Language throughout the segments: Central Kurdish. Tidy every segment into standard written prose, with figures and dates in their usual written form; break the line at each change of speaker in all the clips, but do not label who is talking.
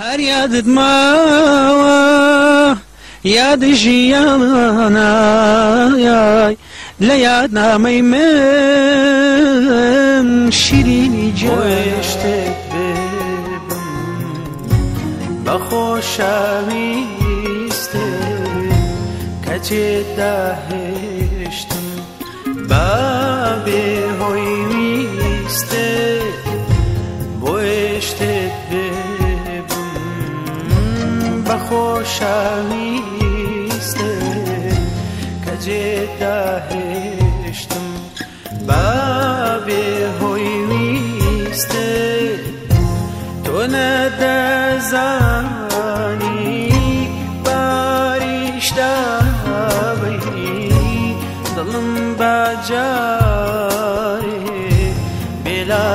هر یادت ماوە یاد ژیانە لە یادنامەی من شیرینی
جۆشتت ببم بە خۆشەویستت کە جێدا هێشتم بە بێهۆی ویستت بۆشتت ببم بە خۆشەویستت کە جێدا هێشتم بە بێهۆی ویستت تۆ نەدەزانی باریشتاوەی دڵم بەجارێ بێلا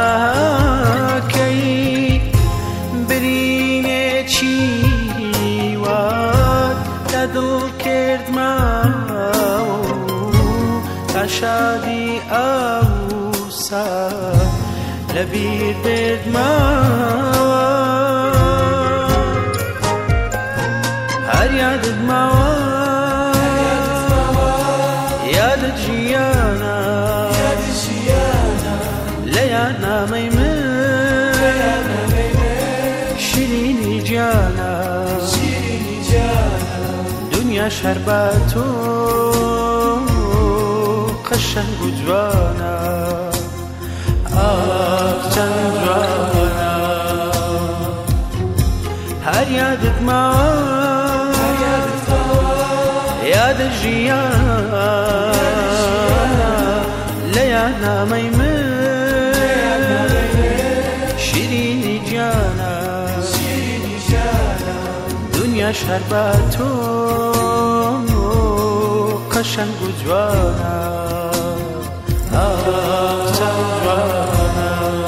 ناکەی برینێکی وات لە دڵ کردماوە تا شادی ئەوسا لەبیر بردماوە هەر یادت ماوە یادت ژیانە لە یادنامەی من شیرینی گیانە دنیاش هەر بە تۆ قەشەنگ و جوانە چەند جوانە هەر یادت ماوە یادت ژیانە لە یادنامەی من شیرینی گیانە دنیاش هەر بە تۆ قەشەنگ و جوانە چەند جوانە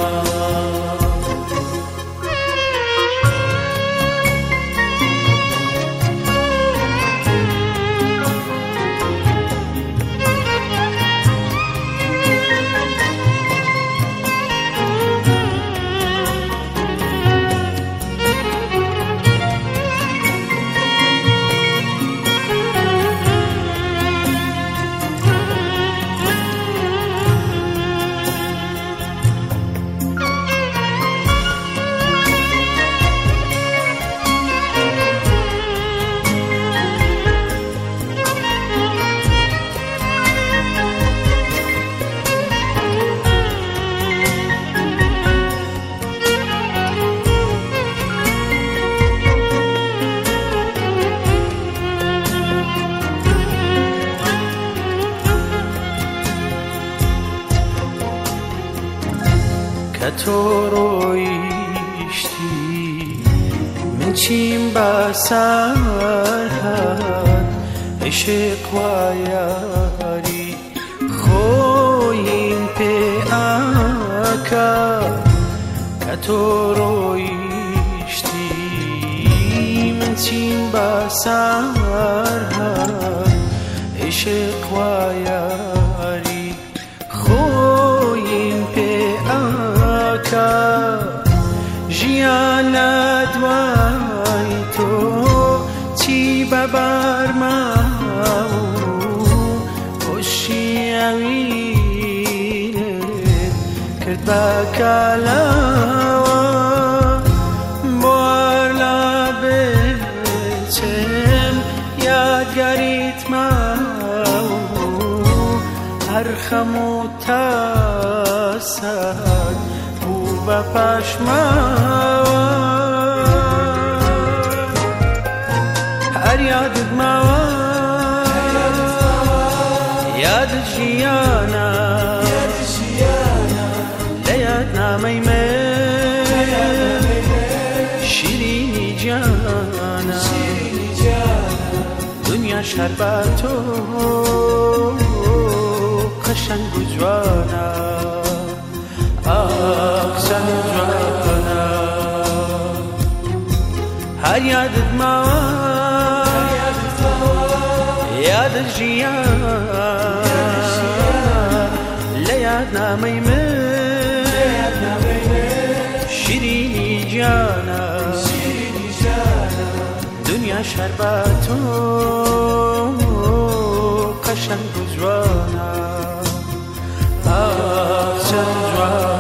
کە تۆ ڕۆیشتی من چیم بەسەر هات عشق وایاری خۆیم پێ ئاکا کە تۆ ڕۆیشتی من چیم بەسەر هات عشق وایاری خۆیم پێ ژیان لە دوای تۆ چی بەبەرماوە خۆشیەویت کرد بە کالاوە بۆ لە بچم یادگاریت ماوە هەر خەم و تاسەت بە پاشماوە هەر یادت ماوە یادت ژیانە لە یادنامەی من شیرینی گیانە دنیاش هەر بە تۆ قەشەنگ و جوانە چەند جوانە هەر یادت ماوە یادت ژیانە لە یادنامەی من شیرینی گیانە شربت و قشنگ و جوانا چند جوانا